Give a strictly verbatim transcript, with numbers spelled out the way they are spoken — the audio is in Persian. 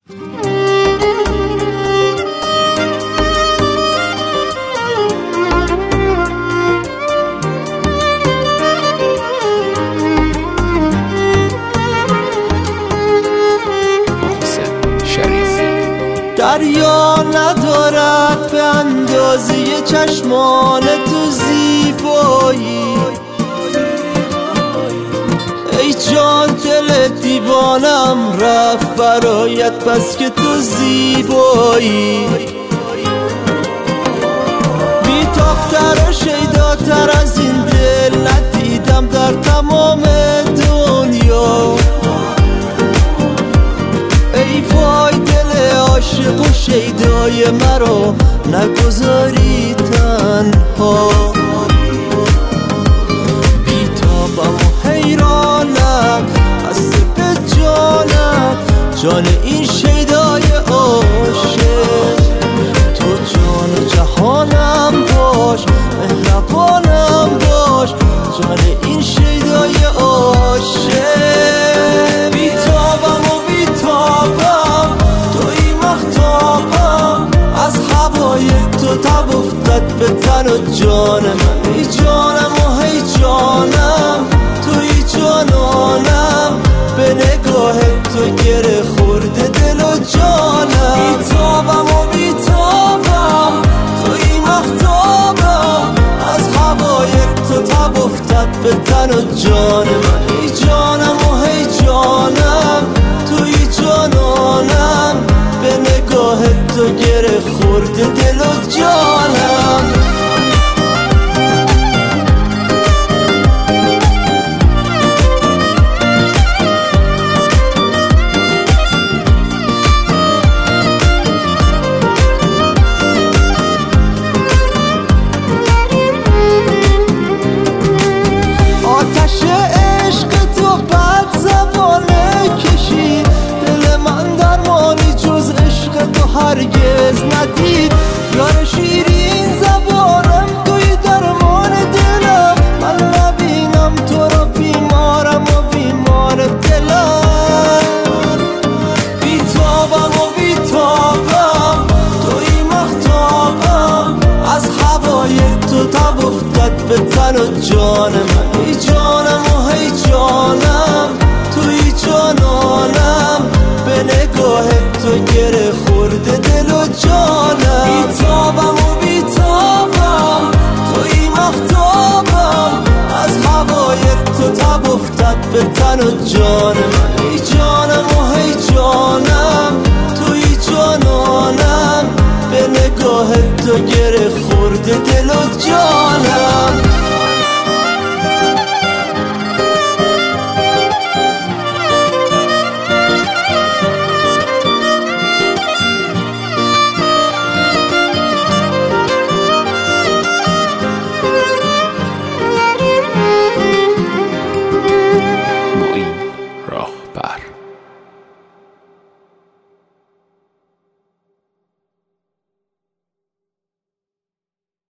دریا ندارد به اندازه چشمان تو زیبایی، ای جان دل دیوانم رفت برایت بس که تو زیبایی. بی‌تاب‌تر و شیداتر از این دل ندیدم در تمام دنیا. ای وای دل عاشق و شیدای مرا نگذاری تنها. بی‌تابم و حیرانم خسته به جانت، جان این شیدای عاشق. تو جان و جهانم باش، مهربانم باش، جان این شیدای عاشق. بی‌تابم و بی‌تابم توی مهتابم، از هوای تو تب افتاد به تن و جان من. ای جانم و هی جانم توی جانانم، به نگاه تو گره خورده دل و جانم. بی‌تابم و بی‌تابم توی مهتابم، از هوای تو تب افتاد به تن و جان من. ای جانم و هی جانم توی جانانم، به نگاه تو گره خورده دل و جانم. آتش عشق تو بد زبانه کشی، دل من درمانی جز عشق تو هرگز ندید. یار شیرین زبانم توی درمان دلم، من نبینم تو رو بیمارم و بیمار دلم. بی‌تابم و بی‌تابم توی مهتابم، از هوای تو تب افتاد به تن و جان من. ای جانم و هی جانم توی جانانم، به نگاه تو گره خورده دل و جانم. بی‌تابم و بی‌تابم توی مهتابم، از هوای تو تب افتاد به تن و جان من. ای جانم و هی جانم توی جانانم، به نگاه تو گره خورده دل و جانم. معین راهبر.